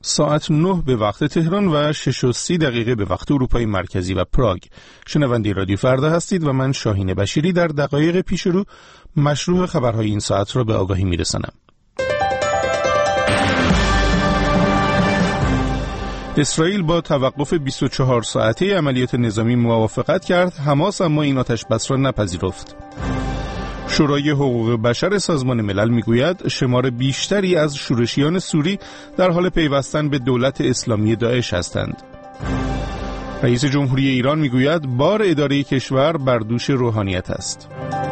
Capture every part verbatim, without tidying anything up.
ساعت نه به وقت تهران و شش و سی دقیقه به وقت اروپای مرکزی و پراگ. شنونده رادیو فردا هستید و من شاهین بشیری در دقایق پیش رو مشروع خبرهای این ساعت را به آگاهی میرسانم. اسرائیل با توقف بیست و چهار ساعته عملیات نظامی موافقت کرد، حماس اما این آتش‌بس را نپذیرفت. شورای حقوق بشر سازمان ملل میگوید شمار بیشتری از شورشیان سوری در حال پیوستن به دولت اسلامی داعش هستند. رئیس جمهوری ایران میگوید بار اداره کشور بر دوش روحانیت است.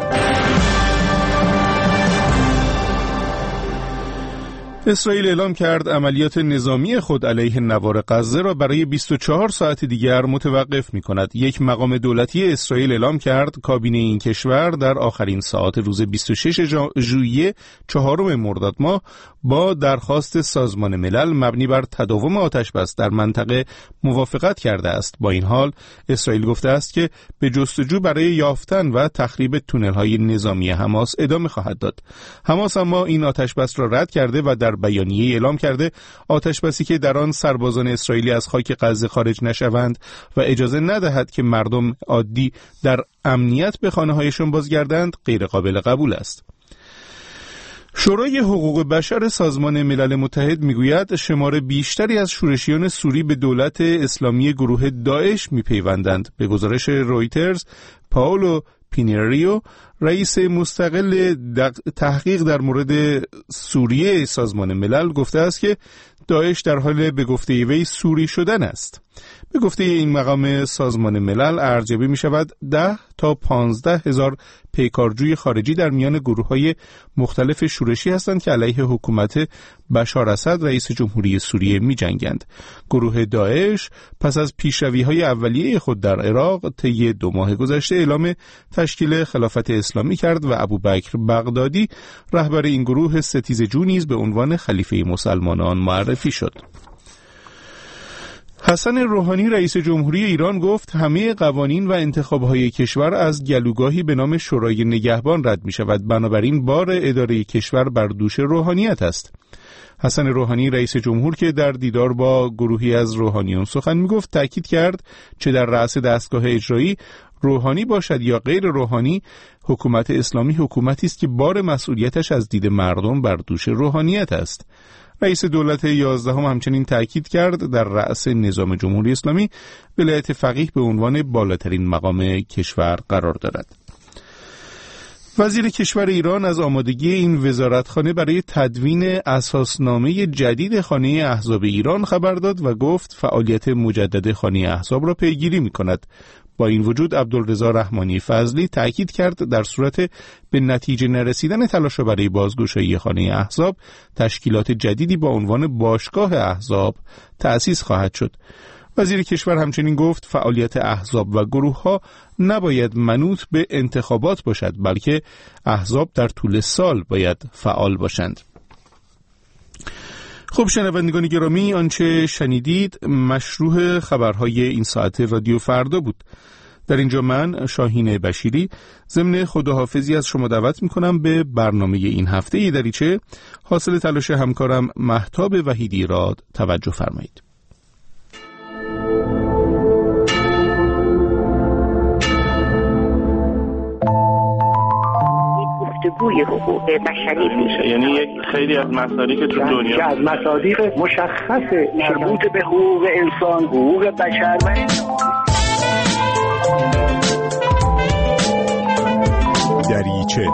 اسرائیل اعلام کرد عملیات نظامی خود علیه نوار غزه را برای بیست و چهار ساعت دیگر متوقف می کند. یک مقام دولتی اسرائیل اعلام کرد کابینه این کشور در آخرین ساعات روز بیست و شش ژوئیه چهارم مرداد ماه با درخواست سازمان ملل مبنی بر تداوم آتش‌بس در منطقه موافقت کرده است. با این حال اسرائیل گفته است که به جستجو برای یافتن و تخریب تونل‌های نظامی حماس ادامه خواهد داد. حماس اما این آتش‌بس را رد کرده و در بیانیه اعلام کرده آتش‌بسی که در آن سربازان اسرائیلی از خاک غزه خارج نشوند و اجازه ندهد که مردم عادی در امنیت به خانه‌هایشان بازگردند غیر قابل قبول است. شورای حقوق بشر سازمان ملل متحد میگوید شمار بیشتری از شورشیان سوری به دولت اسلامی گروه داعش میپیوندند. به گزارش رویترز، پائولو پینیریو، رئیس مستقل تحقیق در مورد سوریه سازمان ملل، گفته است که داعش در حال به گفته وی سوری شدن است. به گفته این مقام سازمان ملل ارجبه می شود ده تا پانزده هزار پیکارجوی خارجی در میان گروه‌های مختلف شورشی هستند که علیه حکومت بشار اسد رئیس جمهوری سوریه می جنگند. گروه داعش پس از پیشروی‌های اولیه خود در عراق طی دو ماه گذشته اعلام تشکیل خلافت اسلامی کرد و ابوبکر بغدادی رهبر این گروه ستیزجو نیز به عنوان خلیفه مسلمانان معرفی شد. حسن روحانی رئیس جمهوری ایران گفت همه قوانین و انتخاب‌های کشور از گلوگاهی به نام شورای نگهبان رد می‌شود، بنابراین بار اداره کشور بر دوش روحانیت است. حسن روحانی رئیس جمهور که در دیدار با گروهی از روحانیون سخن می‌گفت تأکید کرد چه در رأس دستگاه اجرایی روحانی باشد یا غیر روحانی، حکومت اسلامی حکومتی است که بار مسئولیتش از دید مردم بر دوش روحانیت است. رئیس دولت یازدهم همچنین تأکید کرد در رأس نظام جمهوری اسلامی ولایت فقیه به عنوان بالاترین مقام کشور قرار دارد. وزیر کشور ایران از آمادگی این وزارتخانه برای تدوین اساسنامه جدید خانه احزاب ایران خبر داد و گفت فعالیت مجدد خانه احزاب را پیگیری می‌کند. با این وجود عبدالرضا رحمانی فضلی تأکید کرد در صورت به نتیجه نرسیدن تلاش برای بازگشایی خانه احزاب تشکیلات جدیدی با عنوان باشگاه احزاب تأسیس خواهد شد. وزیر کشور همچنین گفت فعالیت احزاب و گروه‌ها نباید منوط به انتخابات باشد، بلکه احزاب در طول سال باید فعال باشند. خب شنوندگان گرامی، آنچه شنیدید مشروع خبرهای این ساعت رادیو فردا بود. در اینجا من شاهین بشیری ضمن خداحافظی از شما دعوت میکنم به برنامه این هفته دریچه حاصل تلاش همکارم مهتاب وحیدی را توجه فرمایید. گفتگوی حقوق بشری میشه، یعنی یک خیلی از مصادیق که تو دنیا از مصادیق مشخص مربوط به حقوق انسان، حقوق بشر. دریچه.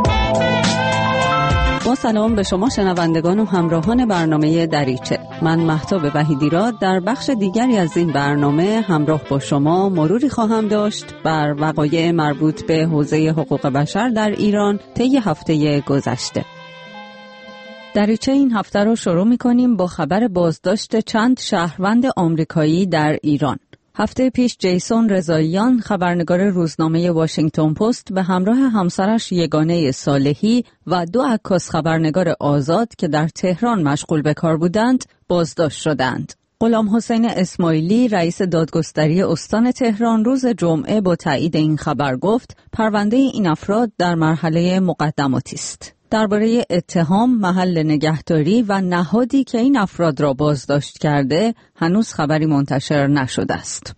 با سلام به شما شنوندگان و همراهان برنامه دریچه. من مهتاب وحیدی را در بخش دیگری از این برنامه همراه با شما مروری خواهم داشت بر وقایع مربوط به حوزه حقوق بشر در ایران طی هفته گذشته. دریچه این هفته رو شروع می‌کنیم با خبر بازداشت چند شهروند آمریکایی در ایران. هفته پیش جیسون رضاییان خبرنگار روزنامه واشنگتن پست به همراه همسرش یگانه صالحی و دو عکاس خبرنگار آزاد که در تهران مشغول به کار بودند بازداشت شدند. غلام حسین اسماعیلی رئیس دادگستری استان تهران روز جمعه با تایید این خبر گفت پرونده این افراد در مرحله مقدماتی است. درباره اتهام، محل نگهداری و نهادی که این افراد را بازداشت کرده هنوز خبری منتشر نشده است.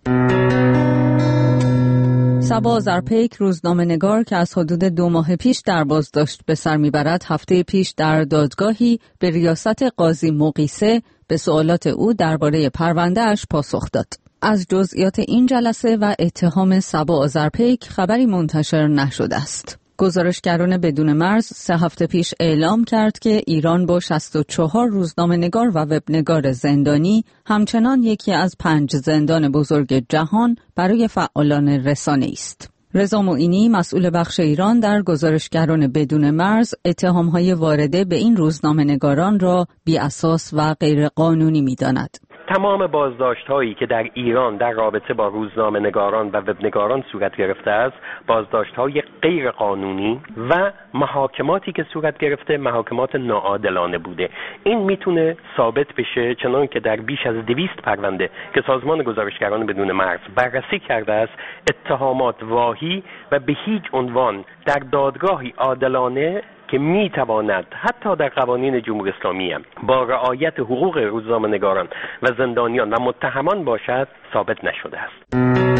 صبا آذرپیک، روزنامه‌نگار که از حدود دو ماه پیش در بازداشت به سر میبرد، هفته پیش در دادگاهی به ریاست قاضی مقیسه به سوالات او درباره پرونده اش پاسخ داد. از جزئیات این جلسه و اتهام صبا آذرپیک خبری منتشر نشده است. گزارشگران بدون مرز سه هفته پیش اعلام کرد که ایران با شصت و چهار روزنامه‌نگار و وبنگار زندانی همچنان یکی از پنج زندان بزرگ جهان برای فعالان رسانه است. رضا معینی، مسئول بخش ایران در گزارشگران بدون مرز، اتهام‌های وارده به این روزنامه‌نگاران را بی‌اساس و غیرقانونی می‌داند. تمام بازداشت‌هایی که در ایران در رابطه با روزنامه‌نگاران و وبنگاران صورت گرفته است، بازداشت‌های غیر قانونی و محاکماتی که صورت گرفته محاکمات ناعادلانه بوده. این میتونه ثابت بشه چنان که در بیش از دویست پرونده که سازمان گزارشگران بدون مرز بررسی کرده است، اتهامات واهی و به هیچ عنوان در دادگاهی عادلانه که میتواند حتی در قوانین جمهوری اسلامی هم با رعایت حقوق روزنامه‌نگاران و زندانیان و متهمان باشد ثابت نشده است.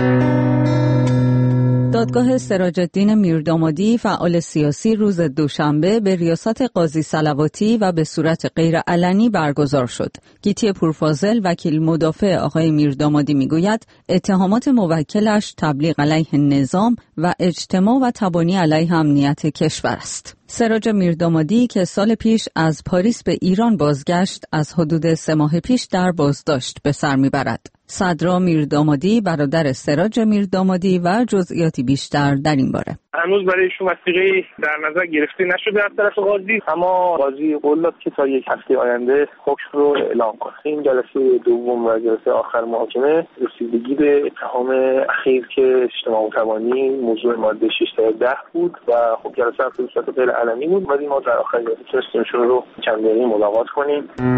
دادگاه سراج الدین میردامادی، فعال سیاسی، روز دوشنبه به ریاست قاضی صلواتی و به صورت غیر علنی برگزار شد. گیتی پورفاضل، وکیل مدافع آقای میردامادی، میگوید اتهامات موکلش تبلیغ علیه نظام و اجتماع و تبانی علیه امنیت کشور است. سراج میردامادی که سال پیش از پاریس به ایران بازگشت، از حدود سه ماه پیش در بازداشت به سر میبرد. صدرا میردامادی، برادر سراج میردامادی، و جزئیاتی بیشتر در این باره. هنوز برای ایشون وثیقه‌ای در نظر گرفته نشده از طرف قاضی، اما قاضی قول داد که تا یک هفته آینده حکم رو اعلام کنه. این جلسه دوم و جلسه آخر محاکمه رسیدگی به اتهام اخیر که اجتماع و تبانی موضوع ماده شش تا ده بود و خب جلسه هم به صورت غیر علنی بود. ولی ما در آخر جلسه تونستیم رو چند دقیقه ملاقات کنیم.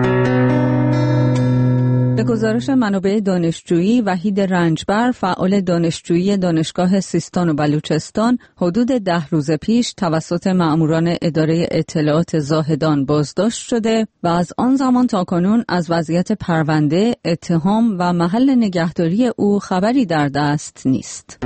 به گزارش منابع دانشجویی، وحید رنجبر، فعال دانشجویی دانشگاه سیستان و بلوچستان، حدود ده روز پیش توسط مأموران اداره اطلاعات زاهدان بازداشت شده و از آن زمان تا کنون از وضعیت پرونده، اتهام و محل نگهداری او خبری در دست نیست.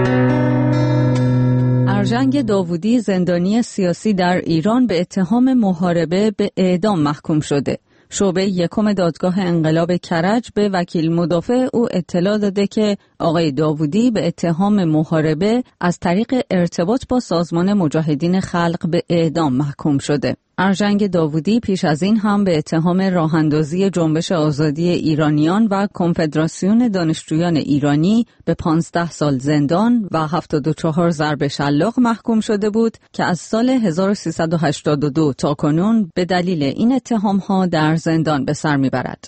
ارژنگ داوودی، زندانی سیاسی در ایران، به اتهام محاربه به اعدام محکوم شده. شعبه یکم دادگاه انقلاب کرج به وکیل مدافع او اطلاع داده که آقای داوودی به اتهام محاربه از طریق ارتباط با سازمان مجاهدین خلق به اعدام محکوم شده. ارژنگ داوودی پیش از این هم به اتهام راه‌اندازی جنبش آزادی ایرانیان و کنفدراسیون دانشجویان ایرانی به پانزده سال زندان و هفتاد و چهار ضرب شلاق محکوم شده بود که از سال هزار و سیصد و هشتاد و دو تا کنون به دلیل این اتهام‌ها در زندان به سر می‌برد.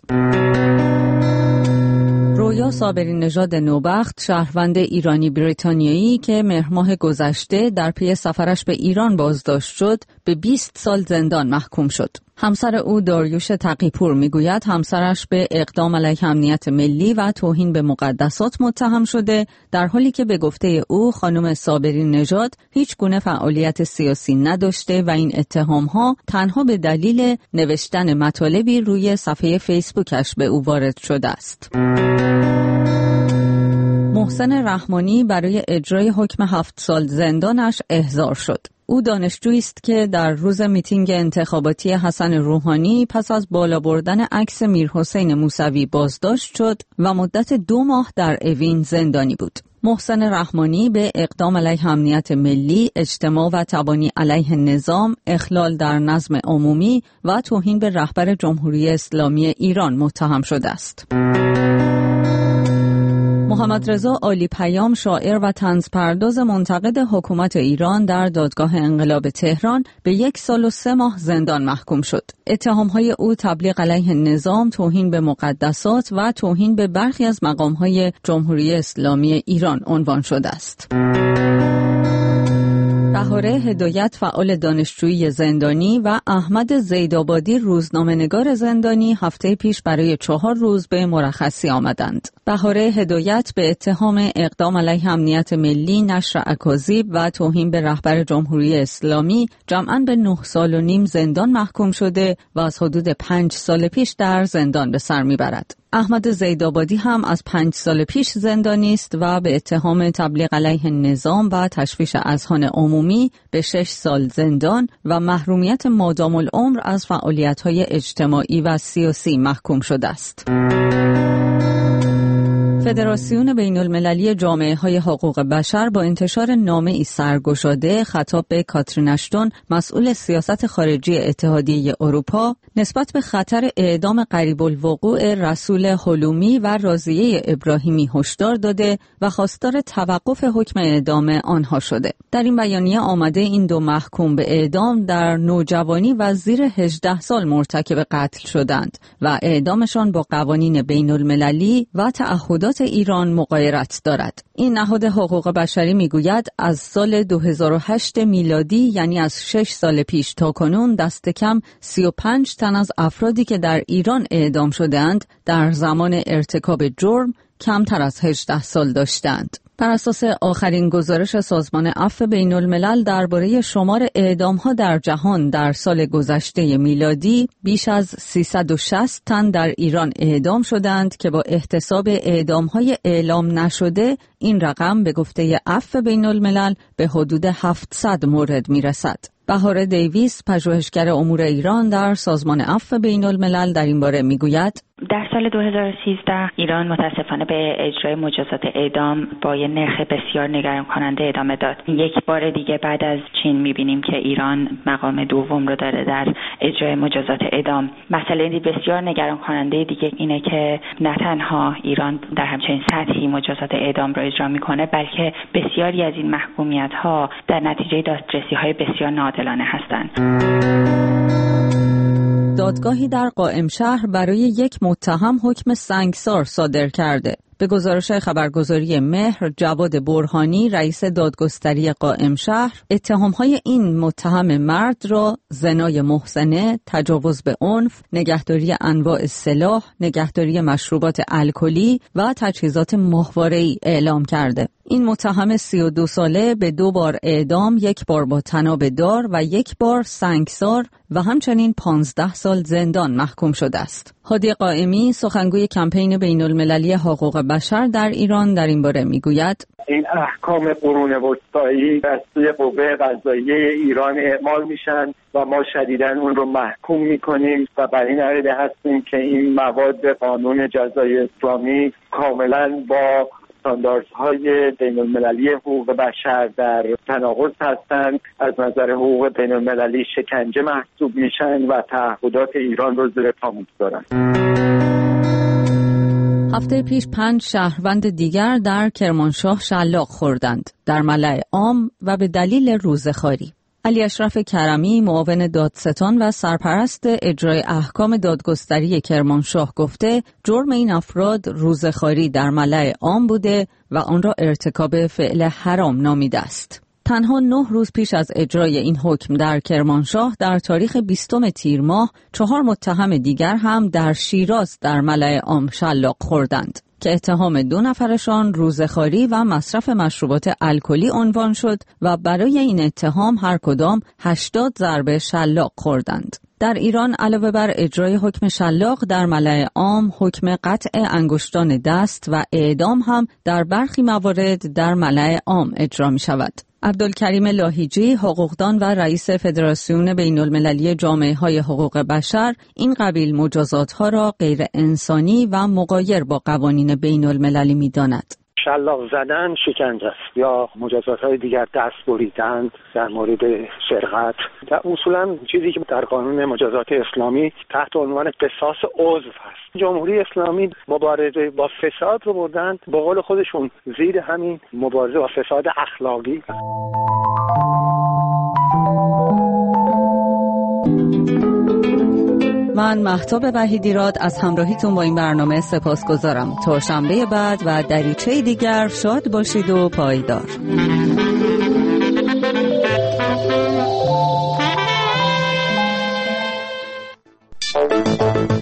رویا صابری نژاد نوبخت، شهروند ایرانی بریتانیایی که مهر ماه گذشته در پی سفرش به ایران بازداشت شد، به بیست سال زندان محکوم شد. همسر او داریوش تقی‌پور میگوید همسرش به اقدام علیه امنیت ملی و توهین به مقدسات متهم شده، در حالی که به گفته او خانم صابری نژاد هیچ گونه فعالیت سیاسی نداشته و این اتهام‌ها تنها به دلیل نوشتن مطالبی روی صفحه فیسبوکش به او وارد شده است. محسن رحمانی برای اجرای حکم هفت سال زندانش احضار شد. او دانشجویی است که در روز میتینگ انتخاباتی حسن روحانی پس از بالا بردن عکس میرحسین موسوی بازداشت شد و مدت دو ماه در اوین زندانی بود. محسن رحمانی به اقدام علیه امنیت ملی، اجتماع و تبانی علیه نظام، اخلال در نظم عمومی و توهین به رهبر جمهوری اسلامی ایران متهم شده است. محمد رضا عالی پیام، شاعر و طنزپرداز منتقد حکومت ایران، در دادگاه انقلاب تهران به یک سال و سه ماه زندان محکوم شد. اتهام‌های او تبلیغ علیه نظام، توهین به مقدسات و توهین به برخی از مقام‌های جمهوری اسلامی ایران عنوان شده است. بهاره هدایت فعال دانشجویی زندانی و احمد زیدآبادی روزنامه‌نگار زندانی هفته پیش برای چهار روز به مرخصی آمدند. بهاره هدایت به اتهام اقدام علیه امنیت ملی، نشر اکاذیب و توهین به رهبر جمهوری اسلامی جمعاً به نه سال و نیم زندان محکوم شده و از حدود پنج سال پیش در زندان به سر میبرد. احمد زیدآبادی هم از پنج سال پیش زندانی است و به اتهام تبلیغ علیه نظام و تشویش اذهان عمومی به شش سال زندان و محرومیت مادام العمر از فعالیت‌های اجتماعی و سیاسی محکوم شده است. فدراسیون بین المللی جامعه های حقوق بشر با انتشار نامه‌ای سرگشاده خطاب به کاترین اشتون مسئول سیاست خارجی اتحادیه اروپا نسبت به خطر اعدام قریب الوقوع رسول حلومی و راضیه ابراهیمی هشدار داده و خواستار توقف حکم اعدام آنها شده. در این بیانیه آمده این دو محکوم به اعدام در نوجوانی و زیر هجده سال مرتکب قتل شدند و اعدامشان با قوانین بین المللی و تعهدات ایران مغایرت دارد. این نهاد حقوق بشری میگوید از سال دو هزار و هشت میلادی، یعنی از شش سال پیش تا کنون، دست کم سی و پنج تن از افرادی که در ایران اعدام شدند در زمان ارتکاب جرم کمتر از هجده سال داشتند. بر اساس آخرین گزارش سازمان عفو بین الملل درباره شمار اعدام‌ها در جهان در سال گذشته میلادی، بیش از سیصد و شصت تن در ایران اعدام شدند که با احتساب اعدام‌های اعلام نشده این رقم به گفته عفو بین الملل به حدود هفتصد مورد میرسد. بهاره دیویس، پژوهشگر امور ایران در سازمان عفو بین الملل، در این باره میگوید در سال دو هزار و سیزده ایران متاسفانه به اجرای مجازات اعدام با یه نرخ بسیار نگران کننده ادامه داد. یک بار دیگه بعد از چین میبینیم که ایران مقام دوم رو داره در اجرای مجازات اعدام. مسئله بسیار نگران کننده دیگه اینه که نه تنها ایران در همچین سطحی مجازات اعدام رو اجرا میکنه، بلکه بسیاری از این محکومیت‌ها در نتیجه دادرسی‌های بسیار ناعادلانه هستند. دادگاهی در قائمشهر برای یک متهم حکم سنگسار صادر کرده. به گزارش خبرگزاری مهر، جواد برهانی، رئیس دادگستری قائمشهر، اتهام‌های این متهم مرد را زنای محسنه، تجاوز به عنف، نگهداری انواع سلاح، نگهداری مشروبات الکلی و تجهیزات ماهواره‌ای اعلام کرده. این متهم سی و دو ساله به دو بار اعدام، یک بار با طناب دار و یک بار سنگسار و همچنین پانزده سال زندان محکوم شده است. هادی قائمی، سخنگوی کمپین بین المللی حقوق بشر در ایران، در این باره میگوید این احکام قرون وسطایی از سوی قوه قضاییه ایران اعمال میشن و ما شدیداً اون رو محکوم میکنیم و بر این عقیده هستیم که این مواد قانون جزای اسلامی کاملاً با استانداردهای بین المللی حقوق بشر در تناقض هستند، از نظر حقوق بین المللی شکنجه محسوب میشن و تعهدات ایران رو زیر پا میگذارن. هفته پیش پنج شهروند دیگر در کرمانشاه شلاق خوردند در ملأ عام و به دلیل روزخواری. علی اشرف کرمی، معاون دادستان و سرپرست اجرای احکام دادگستری کرمانشاه، گفته جرم این افراد روزخواری در ملأ عام بوده و آن را ارتکاب فعل حرام نامیده است. تنها نه روز پیش از اجرای این حکم در کرمانشاه، در تاریخ بیستم تیر ماه، چهار متهم دیگر هم در شیراز در ملأ عام شلاق خوردند که اتهام دو نفرشان روزخواری و مصرف مشروبات الکلی عنوان شد و برای این اتهام هر کدام هشتاد ضربه شلاق خوردند. در ایران علاوه بر اجرای حکم شلاق در ملأ عام، حکم قطع انگشتان دست و اعدام هم در برخی موارد در ملأ عام اجرا می شود. عبدالکریم لاهیجی، حقوقدان و رئیس فدراسیون بین المللی جامعه های حقوق بشر، این قبیل مجازاتها را غیر انسانی و مغایر با قوانین بین المللی می داند. شلاق زدن شکنجه است یا مجازات های دیگر، دست بریدن در مورد سرقت. در اصولا چیزی که در قانون مجازات اسلامی تحت عنوان قصاص عضو هست. جمهوری اسلامی مبارزه با فساد رو بردن با قول خودشون زیر همین مبارزه با فساد اخلاقی. من مهتاب وحیدیراد از همراهیتون با این برنامه سپاسگزارم. تا شنبه بعد و دریچه دیگر شاد باشید و پایدار. دریچه.